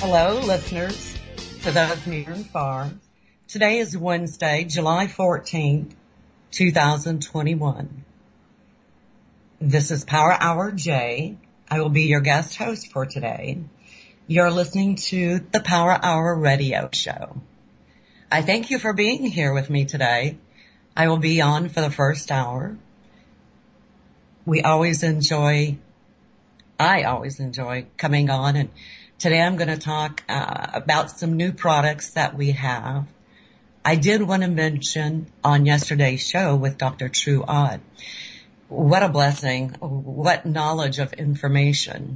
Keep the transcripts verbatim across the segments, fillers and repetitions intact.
Hello, listeners, to those near and far. Today is Wednesday, July fourteenth, two thousand twenty-one. This is Power Hour J. I will be your guest host for today. You're listening to the Power Hour Radio Show. I thank you for being here with me today. I will be on for the first hour. We always enjoy, I always enjoy coming on, and today I'm going to talk uh, about some new products that we have. I did want to mention on yesterday's show with Doctor True Odd, what a blessing, what knowledge of information.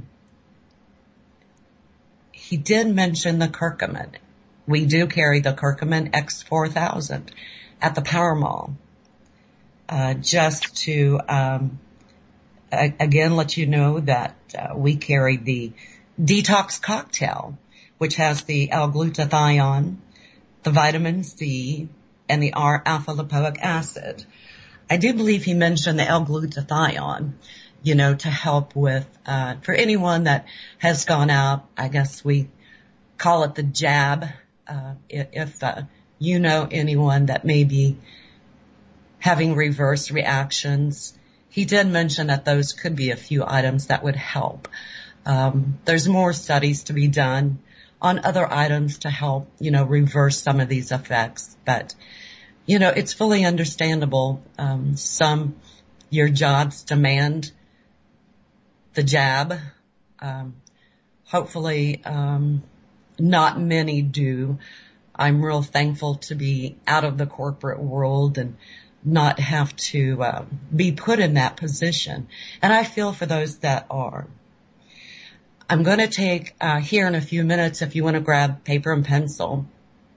He did mention the curcumin. We do carry the curcumin X four thousand at the Power Mall. Uh, just to, um, a- again, let you know that uh, we carry the Detox Cocktail, which has the L-glutathione, the vitamin C, and the R-alpha-lipoic acid. I do believe he mentioned the L-glutathione, you know, to help with, uh, for anyone that has gone out, I guess we call it the jab, uh, if, uh, you know anyone that may be having reverse reactions. He did mention that those could be a few items that would help. Um, there's more studies to be done on other items to help, you know, reverse some of these effects. But, you know, it's fully understandable. Um, some, your jobs demand the jab. Um, hopefully, um, not many do. I'm real thankful to be out of the corporate world and not have to uh, be put in that position. And I feel for those that are. I'm going to take uh, here in a few minutes, if you want to grab paper and pencil,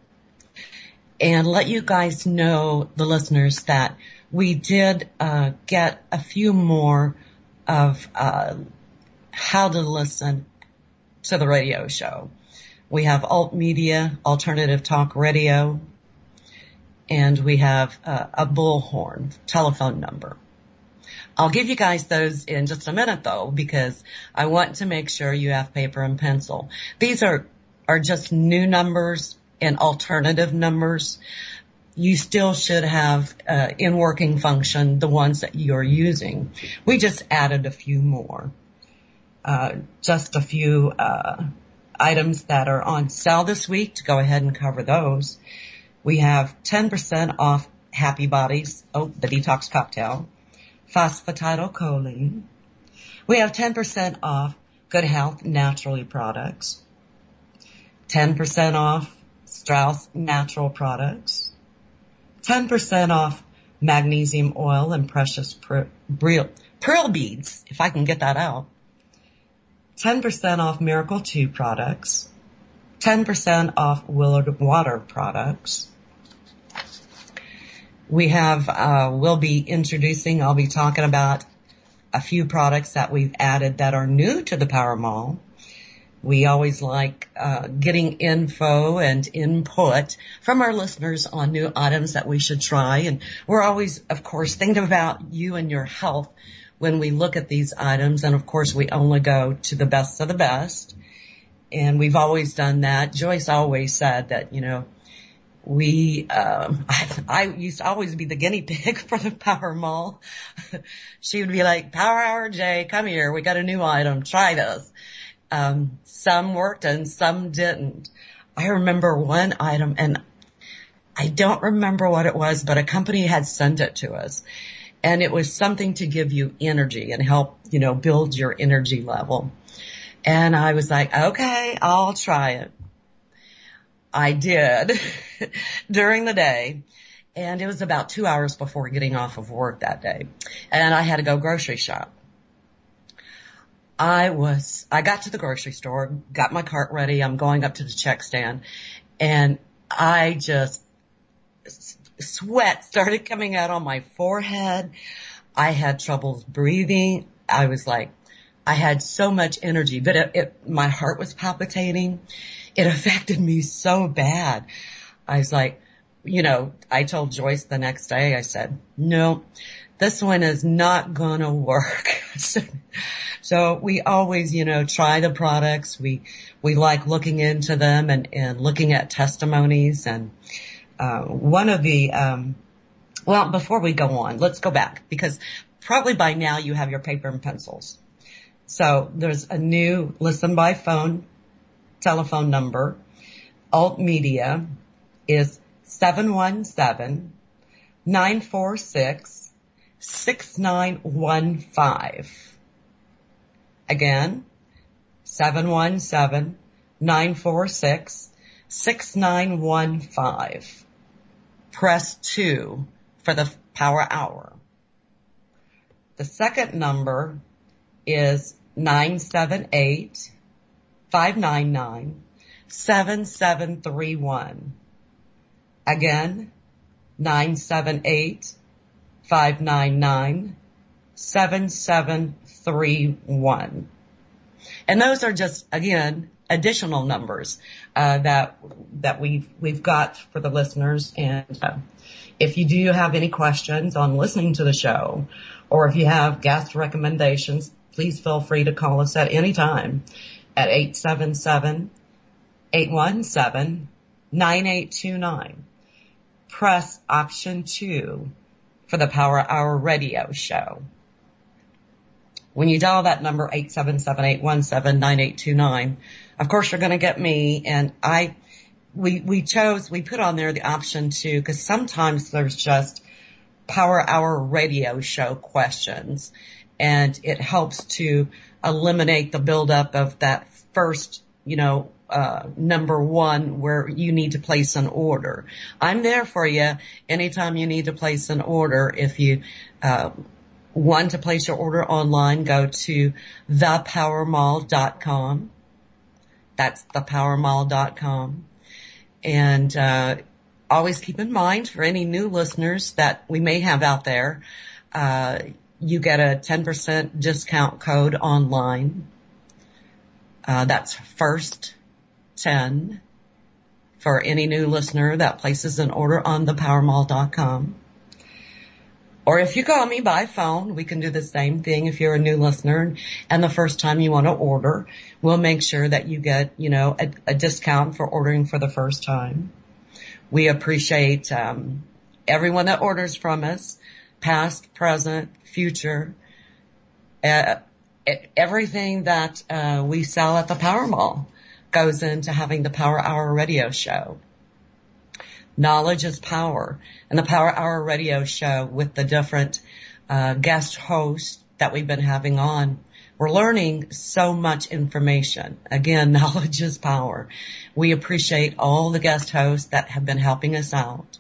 and let you guys know, the listeners, that we did uh, get a few more of uh, how to listen to the radio show. We have Alt Media, Alternative Talk Radio, and we have uh, a bullhorn telephone number. I'll give you guys those in just a minute, though, because I want to make sure you have paper and pencil. These are, are just new numbers and alternative numbers. You still should have uh, in working function the ones that you're using. We just added a few more. Uh, just a few uh, items that are on sale this week to go ahead and cover those. We have ten percent off Happy Bodies, oh, the Detox Cocktail, phosphatidylcholine. We have ten percent off Good Health Naturally products, ten percent off Strauss Natural products, ten percent off magnesium oil and precious pearl, pearl beads, if I can get that out, ten percent off Miracle two products, ten percent off Willard Water products. We have, uh, we'll be introducing, I'll be talking about a few products that we've added that are new to the Power Mall. We always like, uh, getting info and input from our listeners on new items that we should try. And we're always, of course, thinking about you and your health when we look at these items. And of course, we only go to the best of the best. And we've always done that. Joyce always said that, you know, We, um, I, I used to always be the guinea pig for the Power Mall. She would be like, Power Hour J, come here. We got a new item. Try this. Um, some worked and some didn't. I remember one item, and I don't remember what it was, but a company had sent it to us. And it was something to give you energy and help, you know, build your energy level. And I was like, okay, I'll try it. I did during the day, and it was about two hours before getting off of work that day, and I had to go grocery shop. I was, I got to the grocery store, got my cart ready, I'm going up to the check stand, and I just, sweat started coming out on my forehead. I had trouble breathing. I was like, I had so much energy, but it, it, my heart was palpitating. It affected me so bad. I was like, you know, I told Joyce the next day, I said, no, this one is not going to work. so, so we always, you know, try the products. We, we like looking into them and, and looking at testimonies. And, uh, one of the, um, well, before we go on, let's go back, because probably by now you have your paper and pencils. So there's a new listen by phone telephone number. Alt Media is seven one seven, nine four six, six nine one five. Again, seven one seven, nine four six, six nine one five. Press two for the Power Hour. The second number is nine seven eight, five nine nine, seven seven three one. Again, nine seven eight, five nine nine, seven seven three one. And those are just, again, additional numbers uh, that that we've we've got for the listeners. And uh, if you do have any questions on listening to the show, or if you have guest recommendations, please feel free to call us at any time at eight seven seven, eight one seven, nine eight two nine. Press option two for the Power Hour radio show. When you dial that number, eight seven seven, eight one seven, nine eight two nine, of course you're going to get me. And I, we, we chose, we put on there the option two, because sometimes there's just Power Hour radio show questions, and it helps to eliminate the buildup of that first, you know, uh, number one where you need to place an order. I'm there for you anytime you need to place an order. If you, uh, want to place your order online, go to the power mall dot com. That's the power mall dot com. And, uh, always keep in mind for any new listeners that we may have out there, uh, you get a ten percent discount code online. Uh, that's first ten for any new listener that places an order on the power mall dot com. Or if you call me by phone, we can do the same thing if you're a new listener and the first time you want to order. We'll make sure that you get, you know, a, a discount for ordering for the first time. We appreciate um, everyone that orders from us, past, present, future. Uh, everything that uh, we sell at the Power Mall goes into having the Power Hour radio show. Knowledge is power. And the Power Hour radio show with the different uh, guest hosts that we've been having on, we're learning so much information. Again, knowledge is power. We appreciate all the guest hosts that have been helping us out,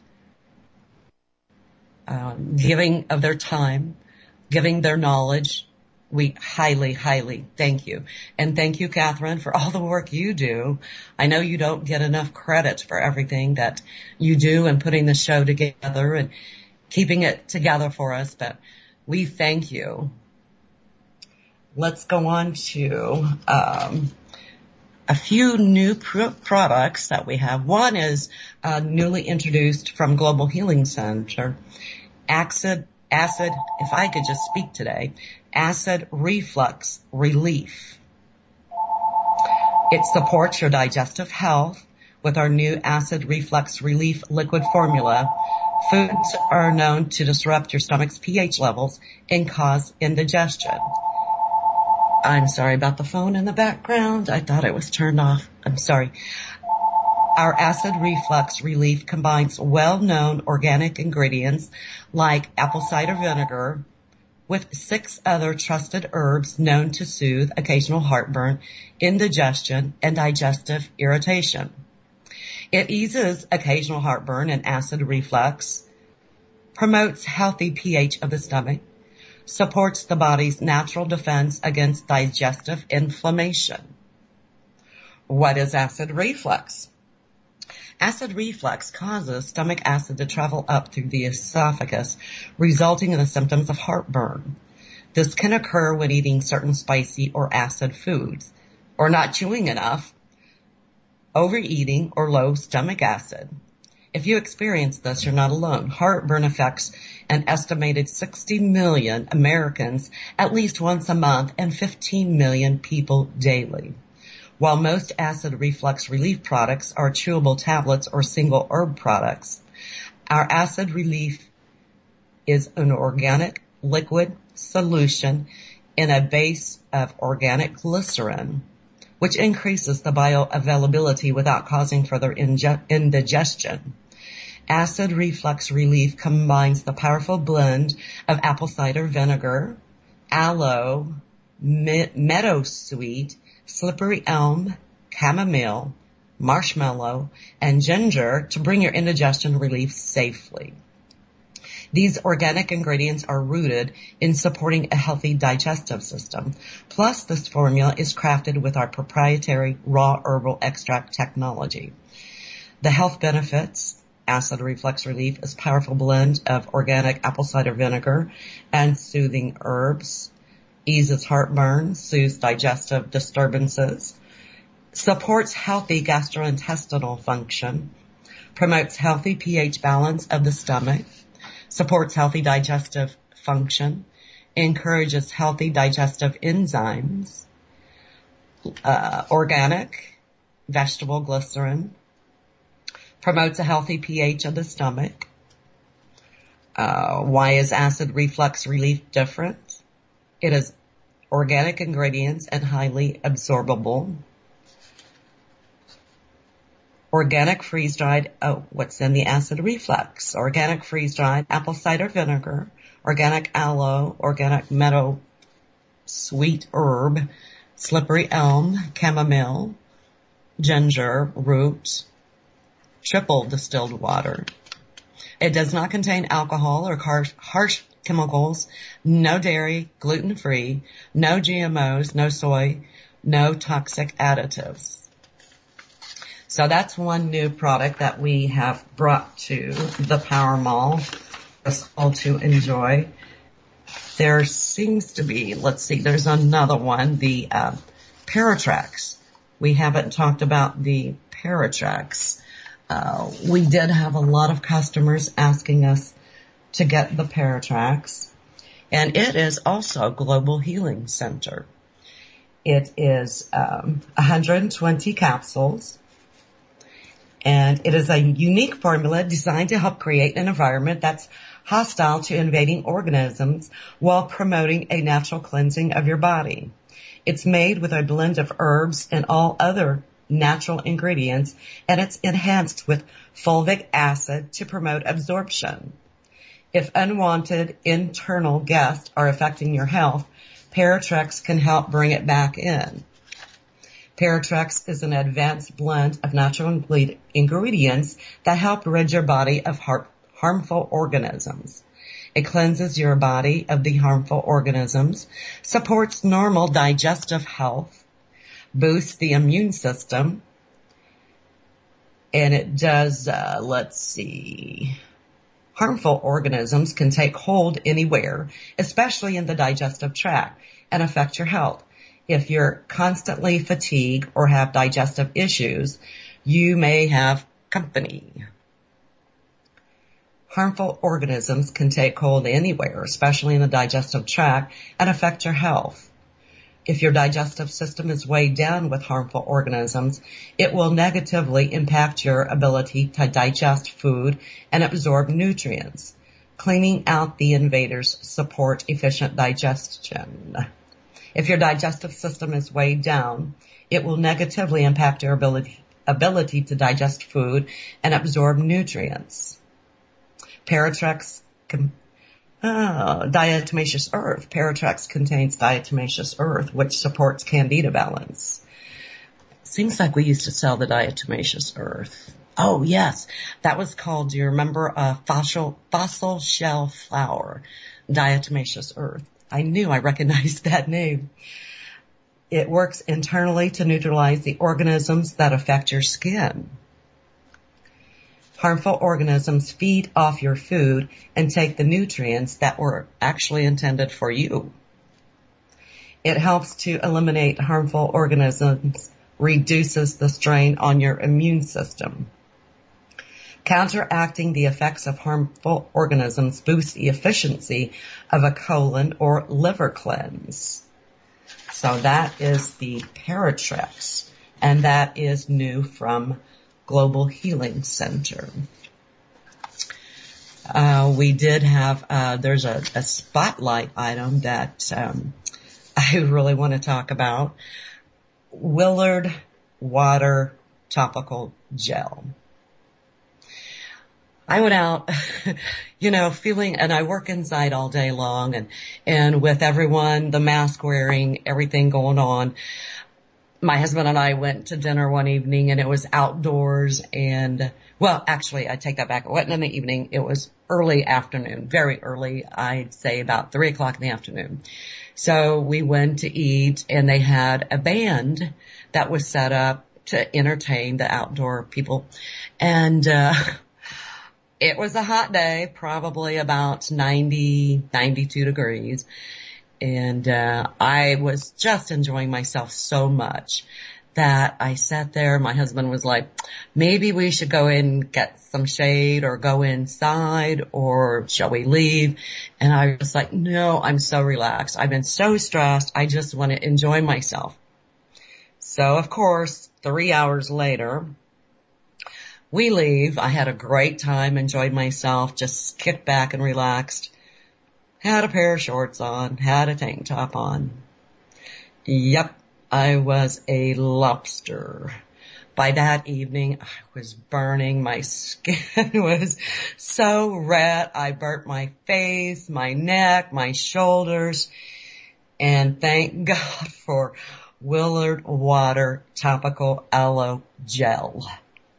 um, giving of their time, giving their knowledge. We highly, highly thank you. And thank you, Catherine, for all the work you do. I know you don't get enough credit for everything that you do and putting the show together and keeping it together for us, but we thank you. Let's go on to um, a few new pr- products that we have. One is uh, newly introduced from Global Healing Center, Acid, acid, if I could just speak today, acid reflux relief. It supports your digestive health with our new acid reflux relief liquid formula. Foods are known to disrupt your stomach's pH levels and cause indigestion. I'm sorry about the phone in the background. I thought it was turned off. I'm sorry. Our acid reflux relief combines well-known organic ingredients like apple cider vinegar with six other trusted herbs known to soothe occasional heartburn, indigestion, and digestive irritation. It eases occasional heartburn and acid reflux, promotes healthy pH of the stomach, supports the body's natural defense against digestive inflammation. What is acid reflux? Acid reflux causes stomach acid to travel up through the esophagus, resulting in the symptoms of heartburn. This can occur when eating certain spicy or acid foods, or not chewing enough, overeating, or low stomach acid. If you experience this, you're not alone. Heartburn affects an estimated sixty million Americans at least once a month and fifteen million people daily. While most acid reflux relief products are chewable tablets or single herb products, our acid relief is an organic liquid solution in a base of organic glycerin, which increases the bioavailability without causing further indigestion. Acid reflux relief combines the powerful blend of apple cider vinegar, aloe, meadowsweet, slippery elm, chamomile, marshmallow, and ginger to bring your indigestion relief safely. These organic ingredients are rooted in supporting a healthy digestive system. Plus, this formula is crafted with our proprietary raw herbal extract technology. The health benefits: acid reflux relief is a powerful blend of organic apple cider vinegar and soothing herbs, eases heartburn, soothes digestive disturbances, supports healthy gastrointestinal function, promotes healthy pH balance of the stomach, supports healthy digestive function, encourages healthy digestive enzymes, uh, organic vegetable glycerin, promotes a healthy pH of the stomach. Uh, why is acid reflux relief different? It is organic ingredients and highly absorbable. Organic freeze-dried, oh, what's in the acid reflux? Organic freeze-dried apple cider vinegar, organic aloe, organic meadow sweet herb, slippery elm, chamomile, ginger root, triple distilled water. It does not contain alcohol or harsh, harsh chemicals, no dairy, gluten-free, no G M Os, no soy, no toxic additives. So that's one new product that we have brought to the Power Mall for us all to enjoy. There seems to be, let's see, there's another one, the uh, Paratrex. We haven't talked about the Paratrex. Uh, we did have a lot of customers asking us to get the Paratrex, and it is also Global Healing Center. It is um, one hundred twenty capsules. And it is a unique formula designed to help create an environment that's hostile to invading organisms while promoting a natural cleansing of your body. It's made with a blend of herbs and all other natural ingredients, and it's enhanced with fulvic acid to promote absorption. If unwanted internal guests are affecting your health, Paratrex can help bring it back in. Paratrex is an advanced blend of natural ingredients that help rid your body of har- harmful organisms. It cleanses your body of the harmful organisms, supports normal digestive health, boosts the immune system, and it does, uh, let's see, harmful organisms can take hold anywhere, especially in the digestive tract, and affect your health. If you're constantly fatigued or have digestive issues, you may have company. Harmful organisms can take hold anywhere, especially in the digestive tract, and affect your health. If your digestive system is weighed down with harmful organisms, it will negatively impact your ability to digest food and absorb nutrients. Cleaning out the invaders support efficient digestion. If your digestive system is weighed down, it will negatively impact your ability, ability to digest food and absorb nutrients. Paratrex, uh, diatomaceous earth. Paratrex contains diatomaceous earth, which supports candida balance. Seems like we used to sell the diatomaceous earth. Oh, yes. That was called, do you remember, uh, fossil, fossil shell flour, diatomaceous earth. I knew I recognized that name. It works internally to neutralize the organisms that affect your skin. Harmful organisms feed off your food and take the nutrients that were actually intended for you. It helps to eliminate harmful organisms, reduces the strain on your immune system. Counteracting the effects of harmful organisms boosts the efficiency of a colon or liver cleanse. So that is the Paratrex, and that is new from Global Healing Center. Uh, we did have, uh, there's a, a spotlight item that um, I really want to talk about. Willard Water Topical Gel. I went out, you know, feeling, and I work inside all day long, and, and with everyone, the mask wearing, everything going on. My husband and I went to dinner one evening, and it was outdoors, and, well, actually, I take that back. It wasn't in the evening. It was early afternoon, very early. I'd say about three o'clock in the afternoon. So we went to eat, and they had a band that was set up to entertain the outdoor people. And, uh, it was a hot day, probably about ninety, ninety-two degrees. And, uh, I was just enjoying myself so much that I sat there. My husband was like, maybe we should go in and get some shade or go inside, or shall we leave? And I was like, no, I'm so relaxed. I've been so stressed. I just want to enjoy myself. So of course, three hours later, we leave. I had a great time, enjoyed myself, just kicked back and relaxed. Had a pair of shorts on, had a tank top on. Yep, I was a lobster. By that evening, I was burning. My skin was so red. I burnt my face, my neck, my shoulders. And thank God for Willard Water Topical Aloe Gel.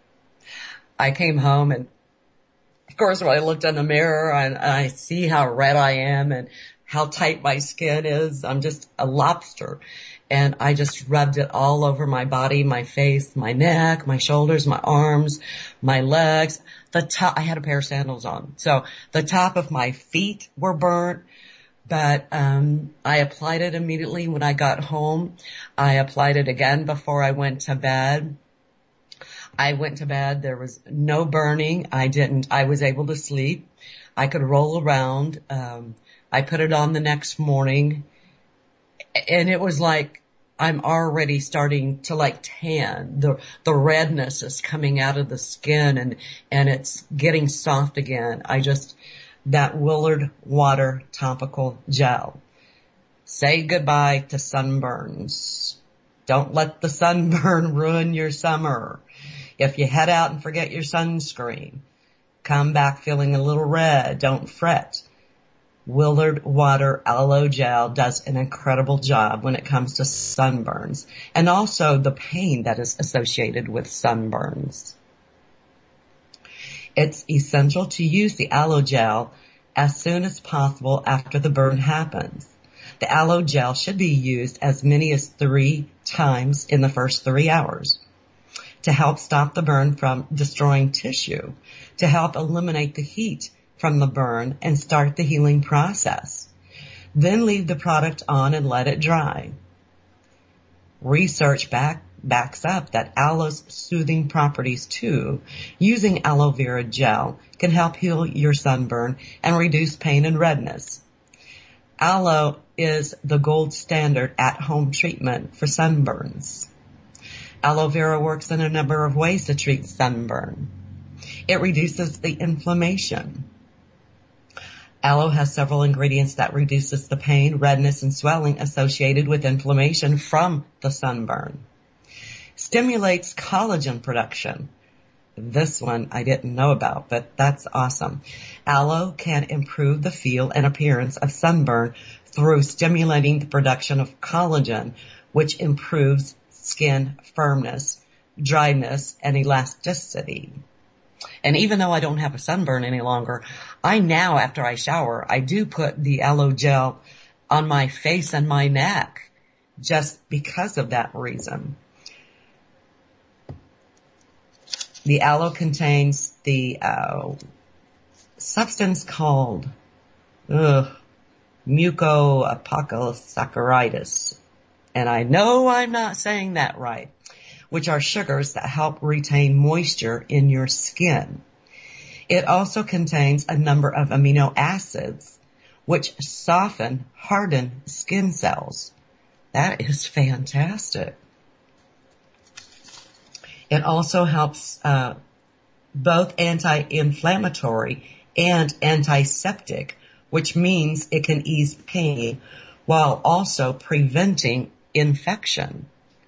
I came home, and of course when I looked in the mirror and I see how red I am and how tight my skin is, I'm just a lobster. And I just rubbed it all over my body, my face, my neck, my shoulders, my arms, my legs. The top, I had a pair of sandals on. So the top of my feet were burnt, but um I applied it immediately when I got home. I applied it again before I went to bed. I went to bed. There was no burning. I didn't, I was able to sleep. I could roll around. Um, I put it on the next morning, and it was like, I'm already starting to like tan. The, the redness is coming out of the skin, and, and it's getting soft again. I just, that Willard Water Topical Gel. Say goodbye to sunburns. Don't let the sunburn ruin your summer. If you head out and forget your sunscreen, come back feeling a little red, don't fret. Willard Water Aloe Gel does an incredible job when it comes to sunburns, and also the pain that is associated with sunburns. It's essential to use the aloe gel as soon as possible after the burn happens. The aloe gel should be used as many as three times in the first three hours. To help stop the burn from destroying tissue, to help eliminate the heat from the burn and start the healing process. Then leave the product on and let it dry. Research back, backs up that aloe's soothing properties too. Using aloe vera gel can help heal your sunburn and reduce pain and redness. Aloe is the gold standard at-home treatment for sunburns. Aloe vera works in a number of ways to treat sunburn. It reduces the inflammation. Aloe has several ingredients that reduces the pain, redness, and swelling associated with inflammation from the sunburn. Stimulates collagen production. This one I didn't know about, but that's awesome. Aloe can improve the feel and appearance of sunburn through stimulating the production of collagen, which improves skin firmness, dryness, and elasticity. And even though I don't have a sunburn any longer, I now, after I shower, I do put the aloe gel on my face and my neck just because of that reason. The aloe contains the uh, substance called ugh, mucopolysaccharides. And I know I'm not saying that right, which are sugars that help retain moisture in your skin. It also contains a number of amino acids which soften, harden skin cells. That is fantastic. It also helps uh, both anti-inflammatory and antiseptic, which means it can ease pain while also preventing infection.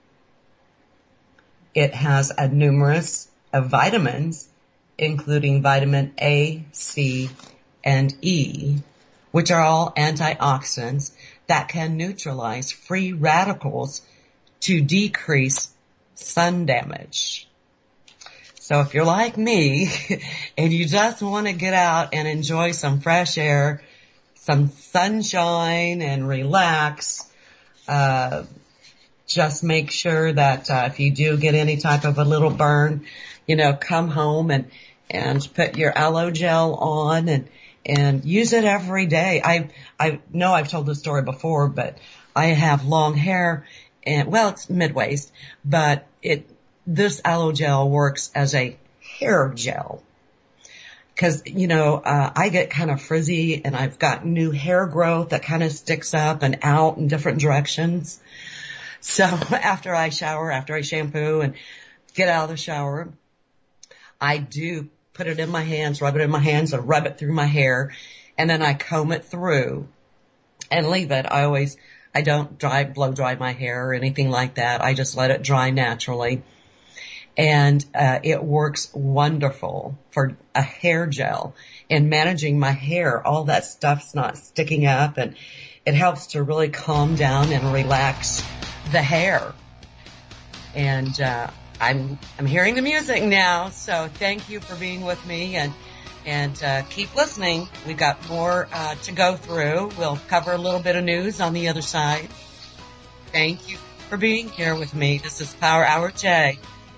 It has a numerous of vitamins, including vitamin A, C, and E, which are all antioxidants that can neutralize free radicals to decrease sun damage. So if you're like me and you just want to get out and enjoy some fresh air, some sunshine, and relax, uh, just make sure that uh, if you do get any type of a little burn, you know, come home and, and put your aloe gel on and, and use it every day. I, I know I've told this story before, but I have long hair and, well, it's mid-waist, but it, this aloe gel works as a hair gel. Cause, you know, uh, I get kind of frizzy and I've got new hair growth that kind of sticks up and out in different directions. So after I shower, after I shampoo and get out of the shower, I do put it in my hands, rub it in my hands, and rub it through my hair, and then I comb it through and leave it. I always, I don't dry, blow dry my hair or anything like that. I just let it dry naturally. And uh, it works wonderful for a hair gel in managing my hair. All that stuff's not sticking up, and it helps to really calm down and relax the hair. And uh, I'm I'm hearing the music now, so thank you for being with me, and and uh, keep listening. We've got more uh, to go through. We'll cover a little bit of news on the other side. Thank you for being here with me. This is Power Hour J.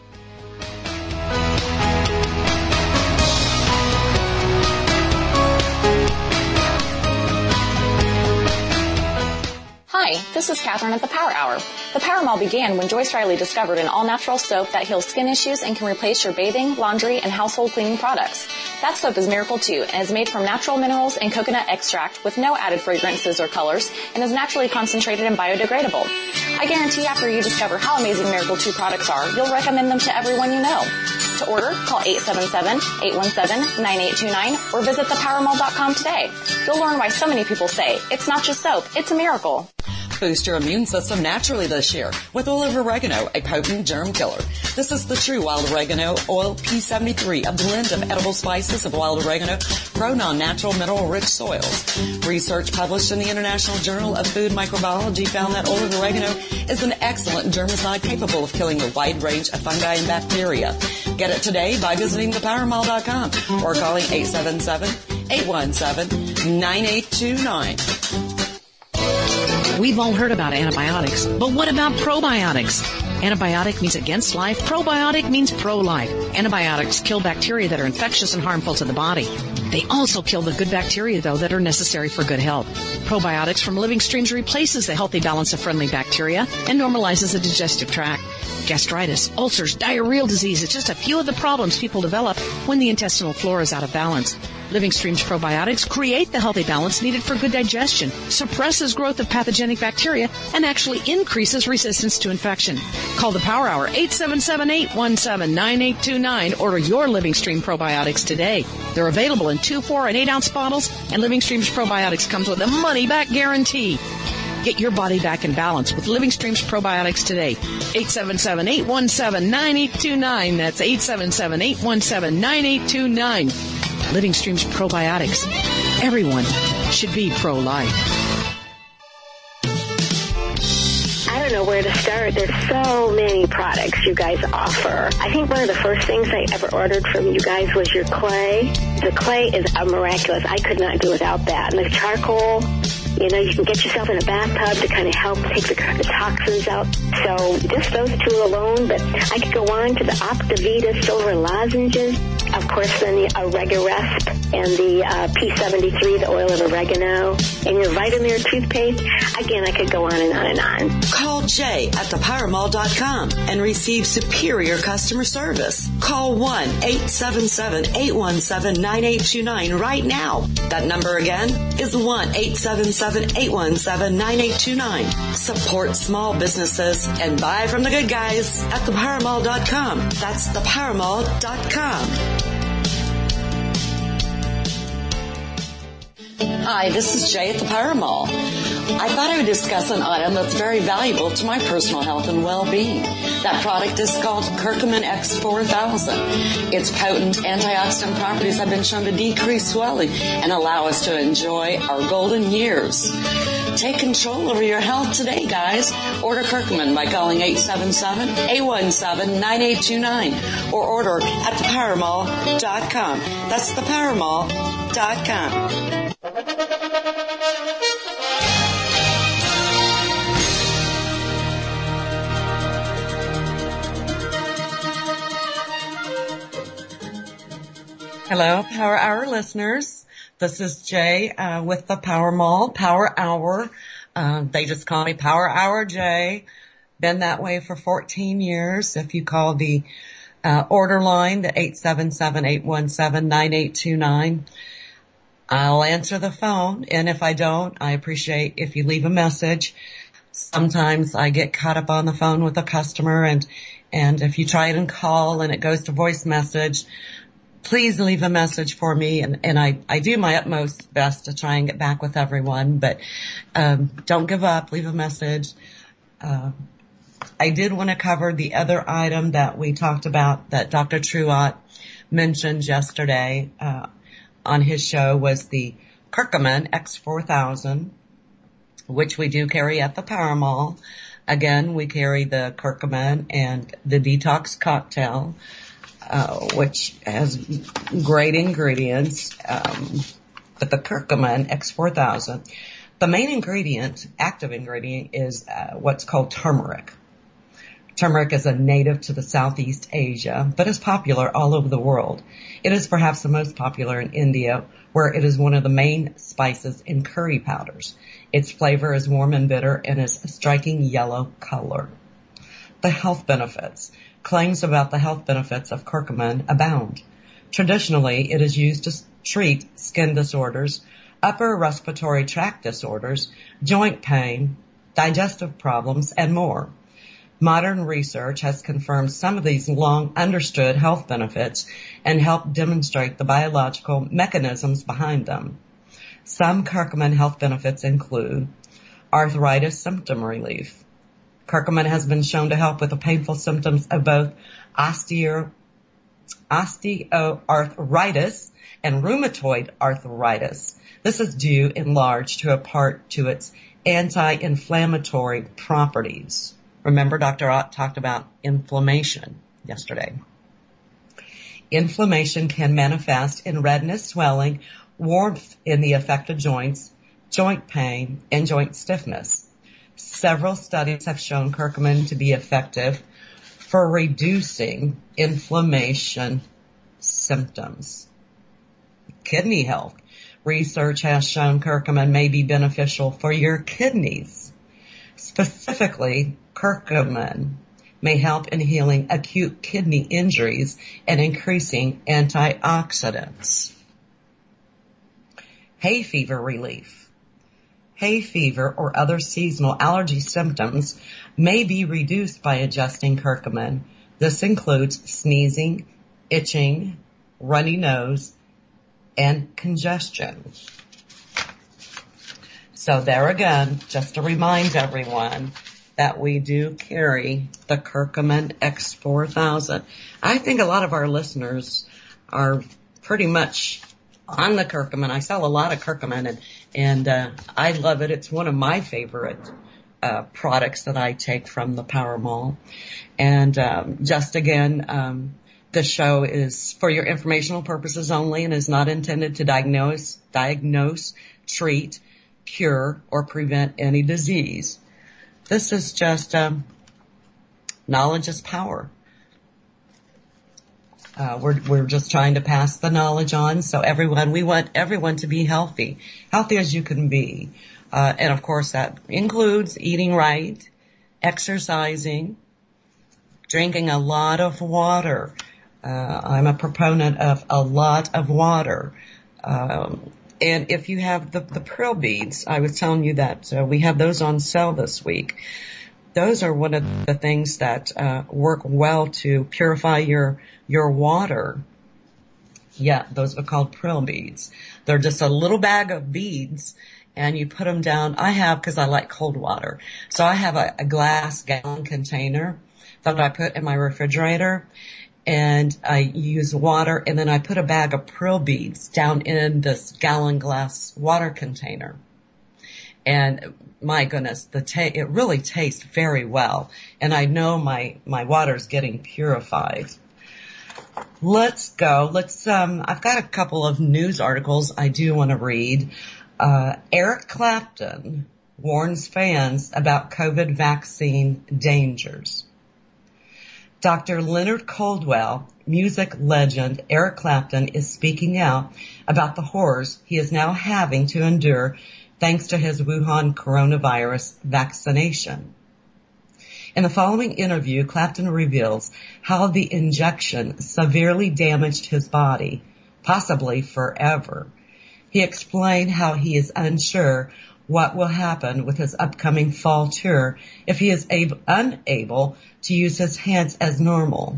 Hi, this is Catherine at the Power Hour. The Power Mall began when Joyce Riley discovered an all-natural soap that heals skin issues and can replace your bathing, laundry, and household cleaning products. That soap is Miracle two and is made from natural minerals and coconut extract with no added fragrances or colors and is naturally concentrated and biodegradable. I guarantee after you discover how amazing Miracle two products are, you'll recommend them to everyone you know. To order, call eight seven seven, eight one seven, nine eight two nine or visit the power mall dot com today. You'll learn why so many people say, it's not just soap, it's a miracle. Boost your immune system naturally this year with olive oregano, a potent germ killer. This is the true wild oregano oil P seventy-three, a blend of edible spices of wild oregano grown on natural mineral-rich soils. Research published in the International Journal of Food Microbiology found that olive oregano is an excellent germicide capable of killing a wide range of fungi and bacteria. Get it today by visiting the power mall dot com or calling eight seven seven, eight one seven, nine eight two nine. We've all heard about antibiotics, but what about probiotics? Antibiotic means against life. Probiotic means pro-life. Antibiotics kill bacteria that are infectious and harmful to the body. They also kill the good bacteria, though, that are necessary for good health. Probiotics from Living Streams replaces the healthy balance of friendly bacteria and normalizes the digestive tract. Gastritis, ulcers, diarrheal disease is just a few of the problems people develop when the intestinal flora is out of balance. Living Streams probiotics create the healthy balance needed for good digestion, suppresses growth of pathogenic bacteria, and actually increases resistance to infection. Call the Power Hour, eight seven seven, eight one seven, nine eight two nine. Order your Living Stream probiotics today. They're available in two, four, and eight ounce bottles, and Living Streams probiotics comes with a money-back guarantee. Get your body back in balance with Living Streams probiotics today. eight seven seven, eight one seven, nine eight two nine. That's eight seven seven, eight one seven, nine eight two nine. Living Streams probiotics. Everyone should be pro-life. I don't know where to start. There's so many products you guys offer. I think one of the first things I ever ordered from you guys was your clay. The clay is a miraculous. I could not do without that. And the charcoal, you know, you can get yourself in a bathtub to kind of help take the, the toxins out. So just those two alone, but I could go on to the Optivita silver lozenges. of course, then the Oregarest and the uh, P seventy-three, the oil of oregano, and your Vitamir toothpaste. Again, I could go on and on and on. Call Jay at the power mall dot com and receive superior customer service. Call one eight seven seven, eight one seven, nine eight two nine right now. That number again is one eight seven seven, eight one seven, nine eight two nine. Support small businesses and buy from the good guys at the power mall dot com. That's the power mall dot com. Hi, this is Jay at the Power Mall. I thought I would discuss an item that's very valuable to my personal health and well-being. That product is called Curcumin X four thousand. Its potent antioxidant properties have been shown to decrease swelling and allow us to enjoy our golden years. Take control over your health today, guys. Order Curcumin by calling eight seven seven, eight one seven, nine eight two nine or order at the power mall dot com. That's the power mall dot com. Hello, Power Hour listeners. This is Jay uh, with the Power Mall, Power Hour. Uh, they just call me Power Hour Jay. Been that way for fourteen years. If you call the uh, order line, the eight seven seven, eight one seven, nine eight two nine, I'll answer the phone. And if I don't, I appreciate if you leave a message. Sometimes I get caught up on the phone with a customer, and and if you try and call and it goes to voice message, please leave a message for me, and, and I, I do my utmost best to try and get back with everyone, but um, don't give up. Leave a message. Uh, I did want to cover the other item that we talked about that Doctor Truott mentioned yesterday uh, on his show was the Curcumin X four thousand, which we do carry at the Power Mall. Again, we carry the Curcumin and the Detox Cocktail, Uh, which has great ingredients, um, but the Curcumin X four thousand, the main ingredient, active ingredient, is uh, what's called turmeric. Turmeric is a native to the Southeast Asia, but is popular all over the world. It is perhaps the most popular in India, where it is one of the main spices in curry powders. Its flavor is warm and bitter and is a striking yellow color. The health benefits. Claims about the health benefits of curcumin abound. Traditionally, it is used to treat skin disorders, upper respiratory tract disorders, joint pain, digestive problems, and more. Modern research has confirmed some of these long understood health benefits and helped demonstrate the biological mechanisms behind them. Some curcumin health benefits include arthritis symptom relief. Curcumin has been shown to help with the painful symptoms of both osteo, osteoarthritis and rheumatoid arthritis. This is due in large to a part to its anti-inflammatory properties. Remember, Doctor Ott talked about inflammation yesterday. Inflammation can manifest in redness, swelling, warmth in the affected joints, joint pain, and joint stiffness. Several studies have shown curcumin to be effective for reducing inflammation symptoms. Kidney health. Research has shown curcumin may be beneficial for your kidneys. Specifically, curcumin may help in healing acute kidney injuries and increasing antioxidants. Hay fever relief. Hay fever or other seasonal allergy symptoms may be reduced by adjusting curcumin. This includes sneezing, itching, runny nose, and congestion. So there again, just to remind everyone that we do carry the Curcumin X four thousand. I think a lot of our listeners are pretty much on the curcumin. I sell a lot of curcumin, and and uh, I love it. It's one of my favorite uh, products that I take from the Power Mall. And um, just again, um, the show is for your informational purposes only and is not intended to diagnose, diagnose, treat, cure, or prevent any disease. This is just um, knowledge is power. Uh, we're, we're just trying to pass the knowledge on. So everyone, we want everyone to be healthy, healthy as you can be. Uh, and of course that includes eating right, exercising, drinking a lot of water. Uh, I'm a proponent of a lot of water. Um, and if you have the, the pearl beads, I was telling you that uh, we have those on sale this week. Those are one of the things that uh, work well to purify your your water. Yeah, those are called pearl beads. They're just a little bag of beads, and you put them down. I have, because I like cold water, so I have a, a glass gallon container that I put in my refrigerator, and I use water, and then I put a bag of pearl beads down in this gallon glass water container. And my goodness, the ta- it really tastes very well. And I know my, my water's getting purified. Let's go. Let's, um, I've got a couple of news articles I do want to read. Uh, Eric Clapton warns fans about COVID vaccine dangers. Doctor Leonard Coldwell, music legend Eric Clapton, is speaking out about the horrors he is now having to endure thanks to his Wuhan coronavirus vaccination. In the following interview, Clapton reveals how the injection severely damaged his body, possibly forever. He explained how he is unsure what will happen with his upcoming fall tour if he is able, unable to use his hands as normal.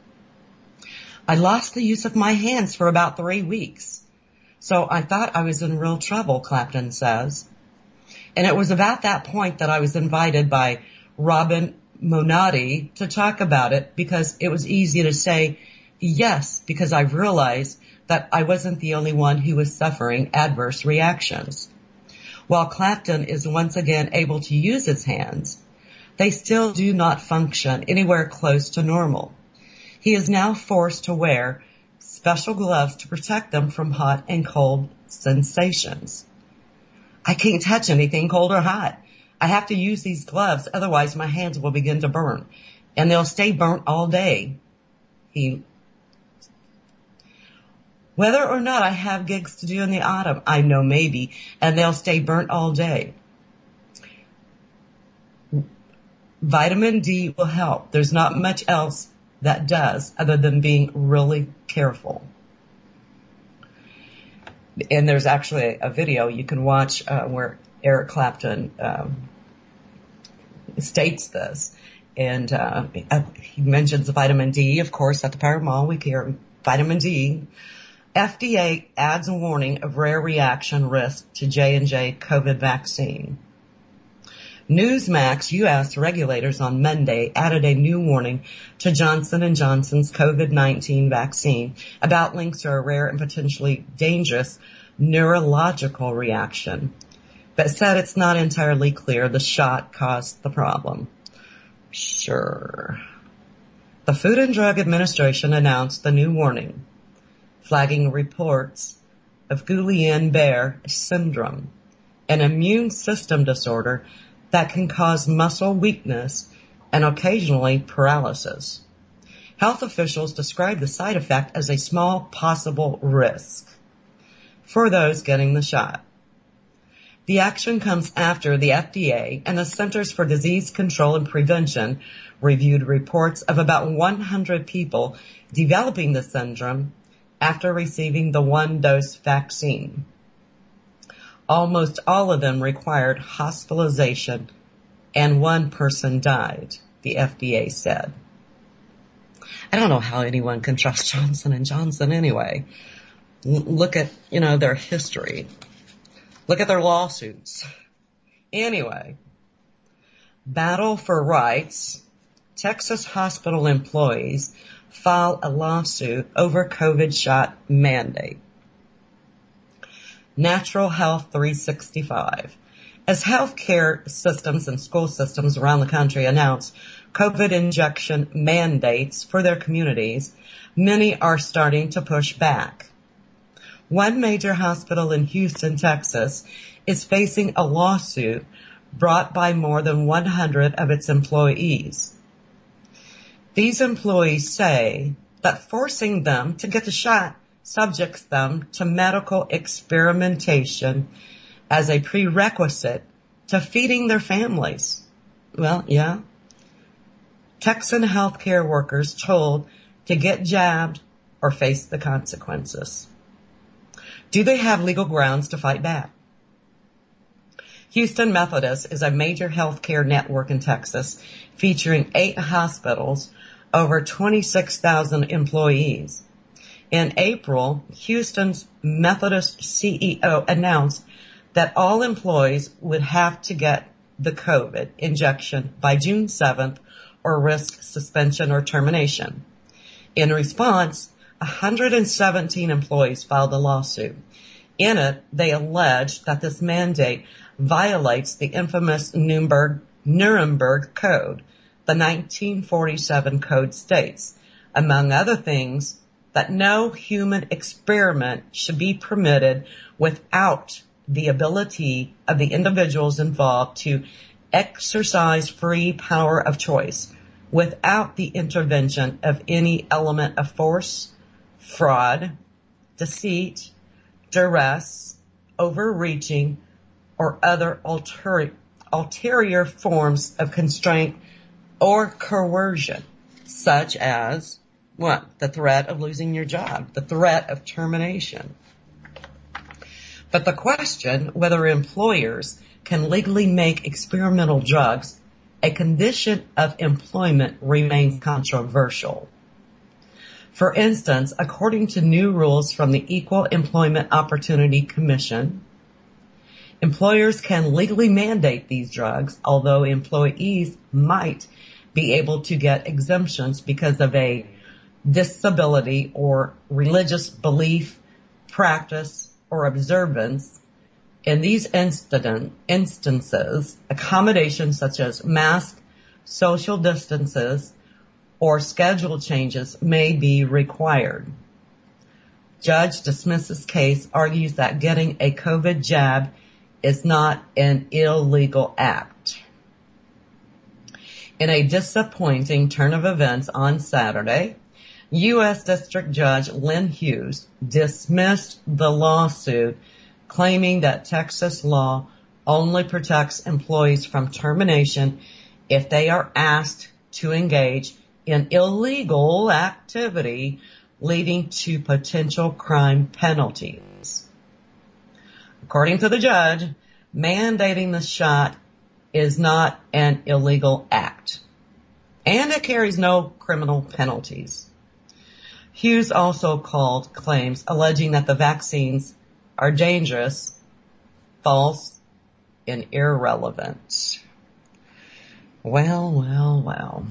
I lost the use of my hands for about three weeks. So I thought I was in real trouble, Clapton says. And it was about that point that I was invited by Robin Monati to talk about it, because it was easy to say yes, because I realized that I wasn't the only one who was suffering adverse reactions. While Clapton is once again able to use his hands, they still do not function anywhere close to normal. He is now forced to wear special gloves to protect them from hot and cold sensations. I can't touch anything cold or hot. I have to use these gloves, otherwise my hands will begin to burn, and they'll stay burnt all day. He, whether or not I have gigs to do in the autumn, I know maybe, and they'll stay burnt all day. Vitamin D will help. There's not much else that does, other than being really careful. And there's actually a video you can watch uh, where Eric Clapton um, states this. And uh, he mentions vitamin D, of course, at the Power Mall. We carry vitamin D. F D A adds a warning of rare reaction risk to J and J COVID vaccine. Newsmax U S regulators on Monday added a new warning to Johnson and Johnson's COVID nineteen vaccine about links to a rare and potentially dangerous neurological reaction, but said it's not entirely clear the shot caused the problem. Sure. The Food and Drug Administration announced the new warning, flagging reports of Guillain-Barré syndrome, an immune system disorder that can cause muscle weakness and occasionally paralysis. Health officials describe the side effect as a small possible risk for those getting the shot. The action comes after the F D A and the Centers for Disease Control and Prevention reviewed reports of about one hundred people developing the syndrome after receiving the one-dose vaccine. Almost all of them required hospitalization, and one person died, the F D A said. I don't know how anyone can trust Johnson and Johnson anyway. L- look at, you know, their history. Look at their lawsuits. Anyway, battle for rights. Texas hospital employees file a lawsuit over COVID shot mandate. Natural Health three sixty-five. As healthcare systems and school systems around the country announce COVID injection mandates for their communities, many are starting to push back. One major hospital in Houston, Texas, is facing a lawsuit brought by more than one hundred of its employees. These employees say that forcing them to get the shot subjects them to medical experimentation as a prerequisite to feeding their families. Well, yeah. Texan healthcare workers told to get jabbed or face the consequences. Do they have legal grounds to fight back? Houston Methodist is a major healthcare network in Texas featuring eight hospitals, over twenty-six thousand employees. In April, Houston's Methodist C E O announced that all employees would have to get the COVID injection by June seventh or risk suspension or termination. In response, one hundred seventeen employees filed a lawsuit. In it, they alleged that this mandate violates the infamous Nuremberg, Nuremberg Code. The nineteen forty-seven code states, among other things, that no human experiment should be permitted without the ability of the individuals involved to exercise free power of choice, without the intervention of any element of force, fraud, deceit, duress, overreaching, or other ulterior, ulterior forms of constraint or coercion, such as, what? The threat of losing your job, the threat of termination. But the question whether employers can legally make experimental drugs a condition of employment remains controversial. For instance, according to new rules from the Equal Employment Opportunity Commission, employers can legally mandate these drugs, although employees might be able to get exemptions because of a disability or religious belief, practice, or observance. In these incident, instances, accommodations such as mask, social distances, or schedule changes may be required. Judge dismisses case, argues that getting a COVID jab is not an illegal act. In a disappointing turn of events on Saturday, U S District Judge Lynn Hughes dismissed the lawsuit, claiming that Texas law only protects employees from termination if they are asked to engage in illegal activity leading to potential crime penalties. According to the judge, mandating the shot is not an illegal act, and it carries no criminal penalties. Hughes also called claims alleging that the vaccines are dangerous, false, and irrelevant. Well, well, well.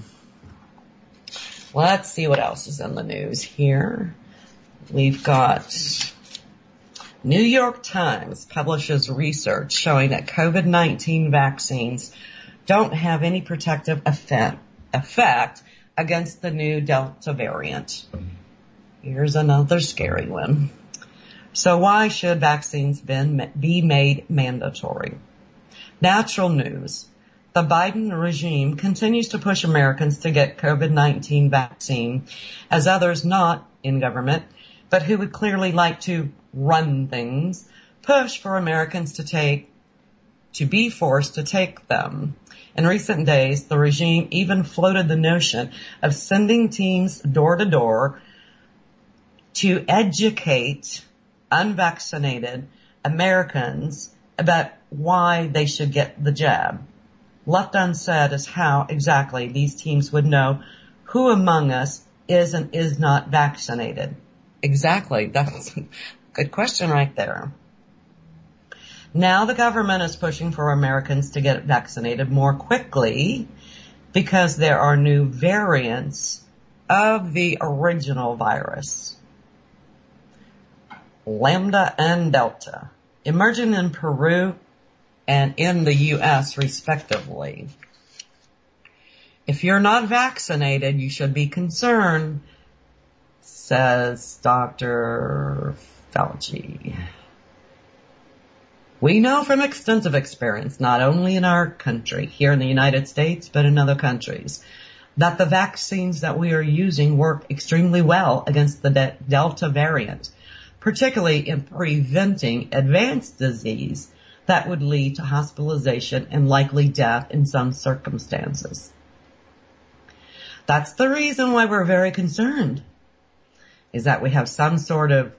Let's see what else is in the news here. We've got New York Times publishes research showing that COVID nineteen vaccines don't have any protective effect, effect against the new Delta variant. Here's another scary one. So why should vaccines be made mandatory? Natural news. The Biden regime continues to push Americans to get COVID nineteen vaccine, as others not in government, but who would clearly like to run things, push for Americans to take, to be forced to take them. In recent days, the regime even floated the notion of sending teams door to door to educate unvaccinated Americans about why they should get the jab. Left unsaid is how exactly these teams would know who among us is and is not vaccinated. Exactly. That's a good question right there. Now the government is pushing for Americans to get vaccinated more quickly because there are new variants of the original virus, Lambda and Delta, emerging in Peru and in the U S respectively. If you're not vaccinated, you should be concerned, says Doctor Fauci. We know from extensive experience, not only in our country, here in the United States, but in other countries, that the vaccines that we are using work extremely well against the de- Delta variant, particularly in preventing advanced disease that would lead to hospitalization and likely death in some circumstances. That's the reason why we're very concerned, is that we have some sort of,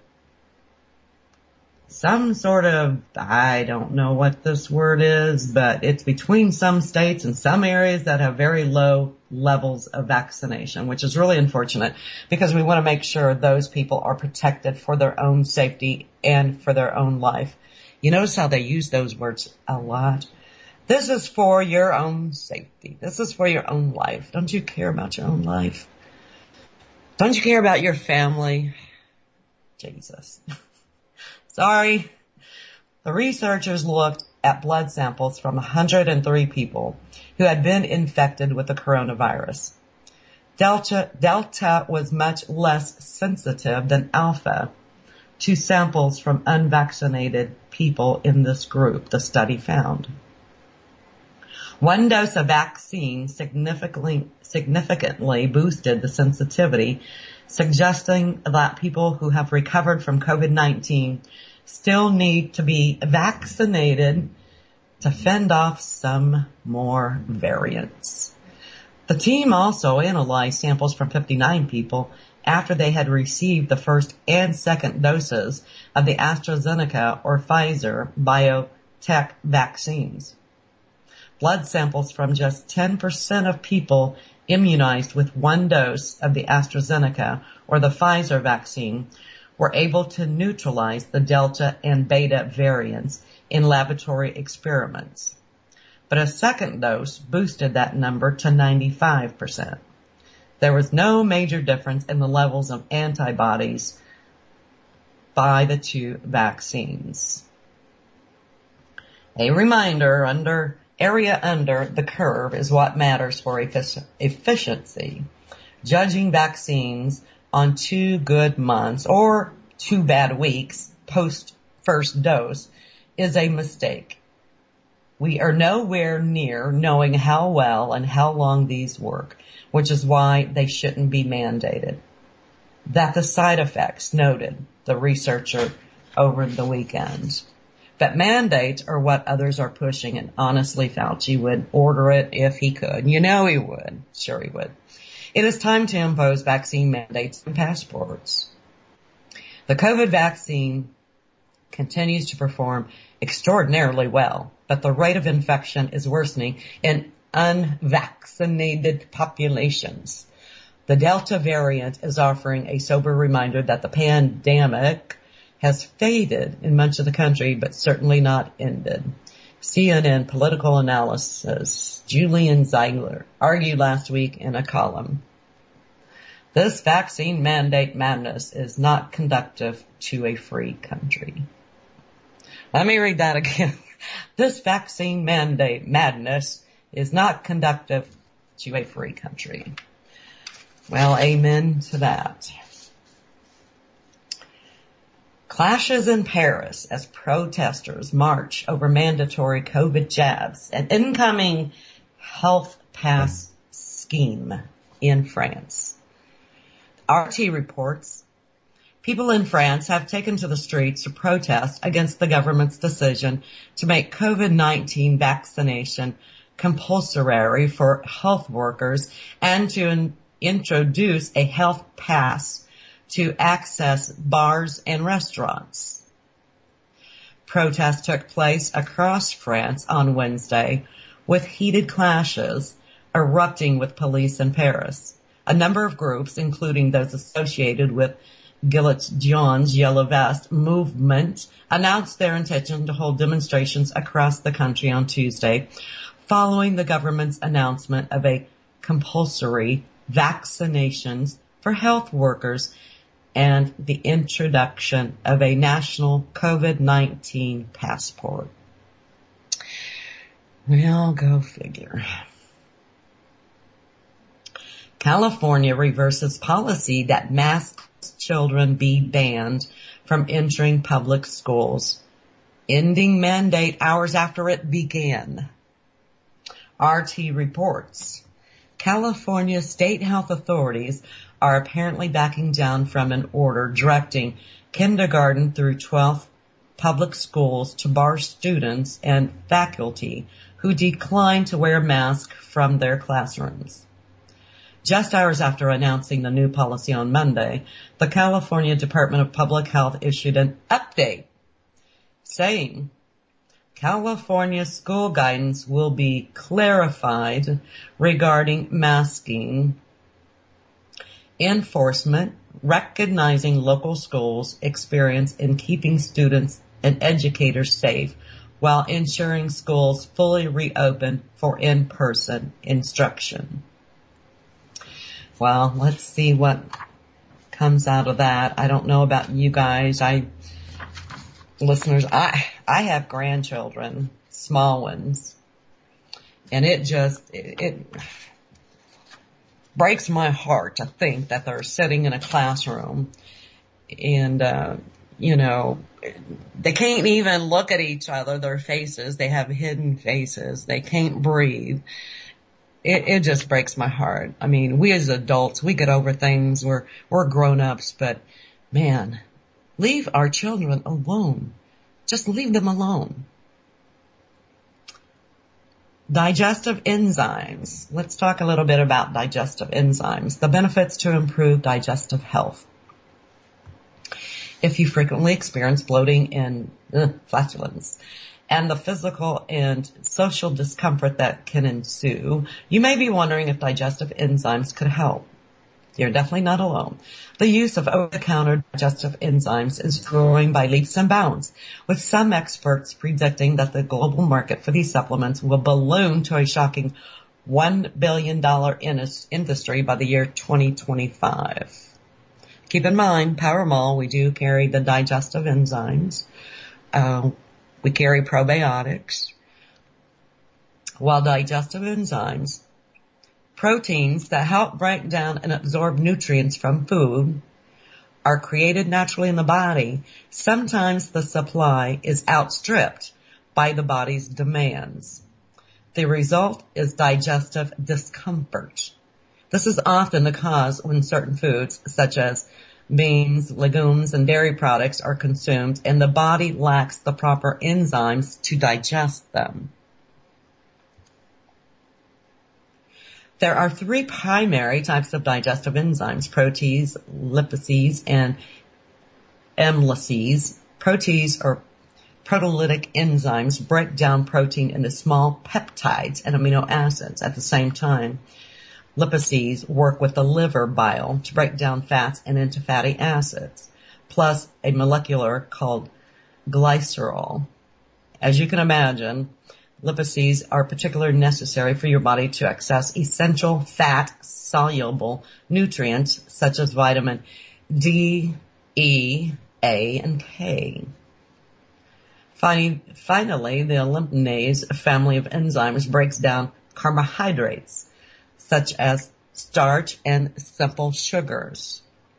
some sort of, I don't know what this word is, but it's between some states and some areas that have very low levels of vaccination, which is really unfortunate because we want to make sure those people are protected for their own safety and for their own life. You notice how they use those words a lot? This is for your own safety. This is for your own life. Don't you care about your own life? Don't you care about your family? Jesus. Sorry. The researchers looked at blood samples from one hundred three people who had been infected with the coronavirus. Delta, Delta was much less sensitive than Alpha to samples from unvaccinated people in this group, the study found. One dose of vaccine significantly, significantly boosted the sensitivity, suggesting that people who have recovered from COVID nineteen still need to be vaccinated to fend off some more variants. The team also analyzed samples from fifty-nine people after they had received the first and second doses of the AstraZeneca or Pfizer BioNTech vaccines. Blood samples from just ten percent of people immunized with one dose of the AstraZeneca or the Pfizer vaccine were able to neutralize the Delta and Beta variants in laboratory experiments. But a second dose boosted that number to ninety-five percent. There was no major difference in the levels of antibodies by the two vaccines. A reminder, under area under the curve is what matters for effic- efficiency. Judging vaccines on two good months or two bad weeks post first dose is a mistake. We are nowhere near knowing how well and how long these work, which is why they shouldn't be mandated. That the side effects noted, the researcher over the weekend. But mandates are what others are pushing, and honestly, Fauci would order it if he could. You know he would. Sure he would. It is time to impose vaccine mandates and passports. The COVID vaccine continues to perform extraordinarily well, but the rate of infection is worsening in unvaccinated populations. The Delta variant is offering a sober reminder that the pandemic has faded in much of the country, but certainly not ended. C N N political analysis, Julian Ziegler, argued last week in a column. This vaccine mandate madness is not conducive to a free country. Let me read that again. This vaccine mandate madness is not conducive to a free country. Well, amen to that. Clashes in Paris as protesters march over mandatory COVID jabs, an incoming health pass scheme in France. R T reports people in France have taken to the streets to protest against the government's decision to make COVID nineteen vaccination compulsory for health workers and to in- introduce a health pass to access bars and restaurants. Protests took place across France on Wednesday, with heated clashes erupting with police in Paris. A number of groups, including those associated with Gilets Jaunes Yellow Vest movement, announced their intention to hold demonstrations across the country on Tuesday, following the government's announcement of a compulsory vaccinations for health workers and the introduction of a national COVID nineteen passport. Well, go figure. California reverses policy that masked children be banned from entering public schools, ending mandate hours after it began. R T reports California state health authorities are apparently backing down from an order directing kindergarten through twelfth public schools to bar students and faculty who decline to wear masks from their classrooms. Just hours after announcing the new policy on Monday, the California Department of Public Health issued an update saying California school guidance will be clarified regarding masking enforcement, recognizing local schools' experience in keeping students and educators safe while ensuring schools fully reopen for in-person instruction. Well, let's see what comes out of that. I don't know about you guys. I, listeners, I, I have grandchildren, small ones, and it just, it, it breaks my heart to think that they're sitting in a classroom and, uh, you know, they can't even look at each other, their faces. They have hidden faces. They can't breathe. It, it just breaks my heart. I mean, we as adults, we get over things. We're, we're grown-ups, but man, leave our children alone. Just leave them alone. Digestive enzymes. Let's talk a little bit about digestive enzymes. The benefits to improve digestive health. If you frequently experience bloating and uh, flatulence, and the physical and social discomfort that can ensue, you may be wondering if digestive enzymes could help. You're definitely not alone. The use of over-the-counter digestive enzymes is growing by leaps and bounds, with some experts predicting that the global market for these supplements will balloon to a shocking one billion dollars industry by the year twenty twenty-five. Keep in mind, Powermall, we do carry the digestive enzymes. Uh, We carry probiotics. While digestive enzymes, proteins that help break down and absorb nutrients from food, are created naturally in the body, sometimes the supply is outstripped by the body's demands. The result is digestive discomfort. This is often the cause when certain foods, such as beans, legumes, and dairy products are consumed and the body lacks the proper enzymes to digest them. There are three primary types of digestive enzymes: protease, lipases, and amylases. Protease or proteolytic enzymes break down protein into small peptides and amino acids at the same time. Lipases work with the liver bile to break down fats and into fatty acids, plus a molecule called glycerol. As you can imagine, lipases are particularly necessary for your body to access essential fat-soluble nutrients such as vitamin D, E, A, and K. Finally, the alliinase family of enzymes breaks down carbohydrates, such as starch and simple sugars.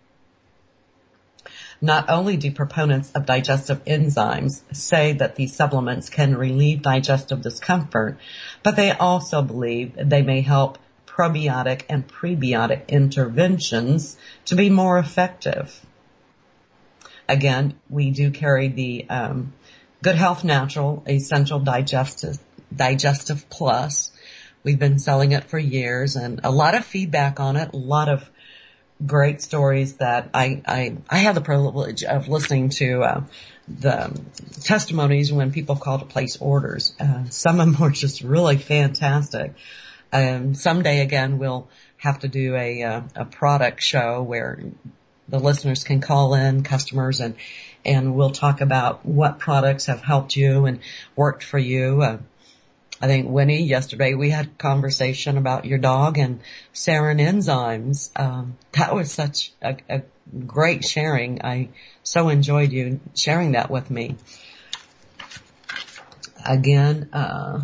Not only do proponents of digestive enzymes say that these supplements can relieve digestive discomfort, but they also believe they may help probiotic and prebiotic interventions to be more effective. Again, we do carry the um, Good Health Natural Essential Digestive, Digestive Plus. We've been selling it for years, and a lot of feedback on it, a lot of great stories that I, I, I have the privilege of listening to uh, the testimonies when people call to place orders. Uh, some of them are just really fantastic. Um, someday again, we'll have to do a, uh, a product show where the listeners can call in, customers, and, and we'll talk about what products have helped you and worked for you. Uh, I think, Winnie, yesterday we had a conversation about your dog and sarin enzymes. Um, that was such a, a great sharing. I so enjoyed you sharing that with me. Again, uh,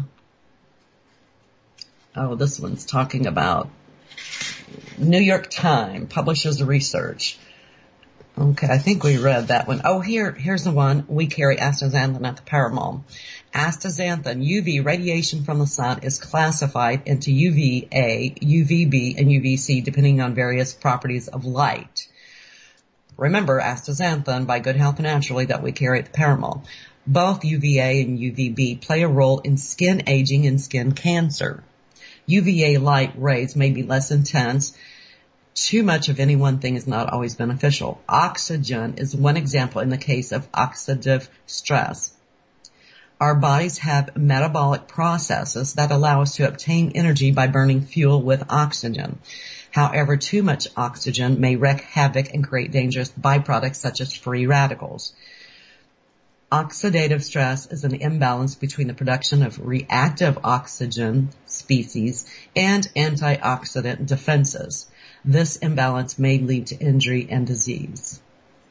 oh, this one's talking about New York Times publishes research. Okay, I think we read that one. Oh, here, here's the one. We carry astaxanthin at the Power Mall. Astaxanthin, U V radiation from the sun, is classified into U V A, U V B, and U V C depending on various properties of light. Remember, astaxanthin by Good Health Naturally that we carry at the Power Mall. Both U V A and U V B play a role in skin aging and skin cancer. U V A light rays may be less intense. Too much of any one thing is not always beneficial. Oxygen is one example in the case of oxidative stress. Our bodies have metabolic processes that allow us to obtain energy by burning fuel with oxygen. However, too much oxygen may wreak havoc and create dangerous byproducts such as free radicals. Oxidative stress is an imbalance between the production of reactive oxygen species and antioxidant defenses. This imbalance may lead to injury and disease.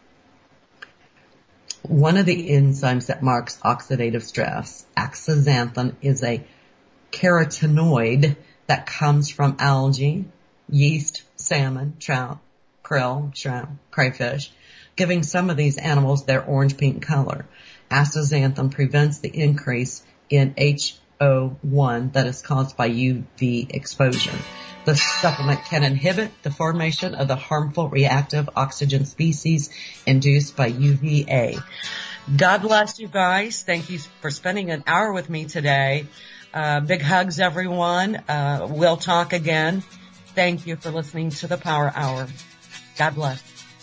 One of the enzymes that marks oxidative stress, astaxanthin, is a carotenoid that comes from algae, yeast, salmon, trout, krill, shrimp, crayfish, giving some of these animals their orange-pink color. Astaxanthin prevents the increase in H O one that is caused by U V exposure. The supplement can inhibit the formation of the harmful reactive oxygen species induced by U V A. God bless you guys. Thank you for spending an hour with me today. Uh, big hugs, everyone. Uh, we'll talk again. Thank you for listening to the Power Hour. God bless.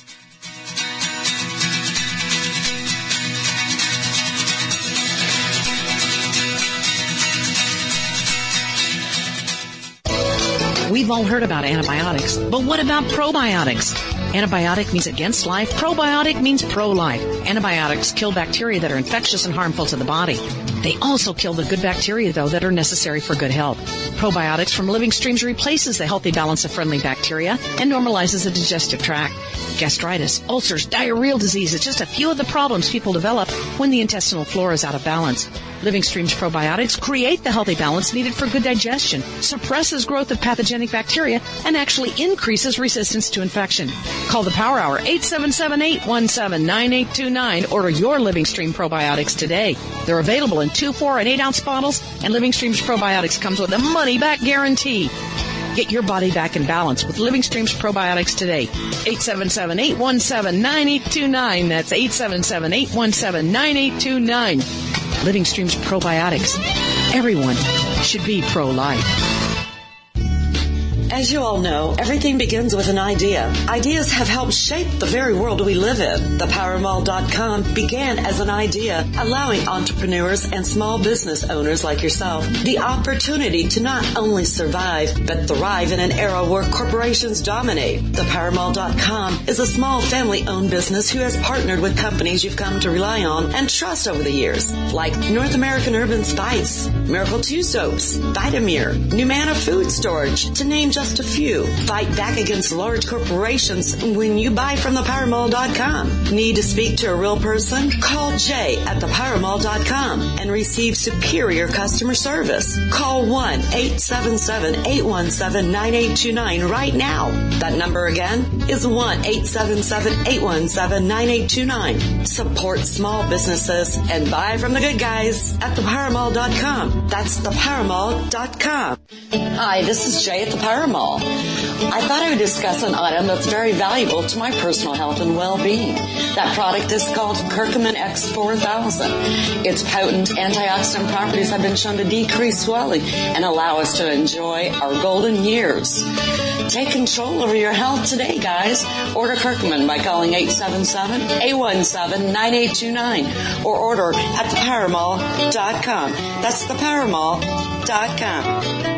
We've all heard about antibiotics, but what about probiotics? Antibiotic means against life. Probiotic means pro-life. Antibiotics kill bacteria that are infectious and harmful to the body. They also kill the good bacteria, though, that are necessary for good health. Probiotics from Living Streams replaces the healthy balance of friendly bacteria and normalizes the digestive tract. Gastritis, ulcers, diarrheal disease is just a few of the problems people develop when the intestinal flora is out of balance. Living Streams probiotics create the healthy balance needed for good digestion, suppresses growth of pathogenic bacteria, and actually increases resistance to infection. Call the Power Hour, eight seven seven, eight one seven, nine eight two nine. Order your Living Stream probiotics today. They're available in two, four, and eight ounce bottles, and Living Streams probiotics comes with a money-back guarantee. Get your body back in balance with Living Streams probiotics today. eight seven seven, eight one seven, nine eight two nine. That's eight seven seven, eight one seven, nine eight two nine. Living Streams probiotics. Everyone should be pro-life. As you all know, everything begins with an idea. Ideas have helped shape the very world we live in. The power mall dot com began as an idea, allowing entrepreneurs and small business owners like yourself the opportunity to not only survive, but thrive in an era where corporations dominate. The power mall dot com is a small family-owned business who has partnered with companies you've come to rely on and trust over the years, like North American Urban Spice, Miracle two Soaps, Vitamir, Numana Food Storage, to name just a few. Fight back against large corporations when you buy from the power mall dot com. Need to speak to a real person? Call Jay at the power mall dot com and receive superior customer service. Call one, eight seven seven, eight one seven, nine eight two nine right now. That number again is one, eight seven seven, eight one seven, nine eight two nine. Support small businesses and buy from the good guys at the power mall dot com. That's the power mall dot com. Hi, this is Jay at the Power Mall. I thought I would discuss an item that's very valuable to my personal health and well-being. That product is called Curcumin X four thousand. Its potent antioxidant properties have been shown to decrease swelling and allow us to enjoy our golden years. Take control over your health today, guys. Order Curcumin by calling eight seven seven, eight one seven, nine eight two nine or order at the power mall dot com. That's the power mall dot com.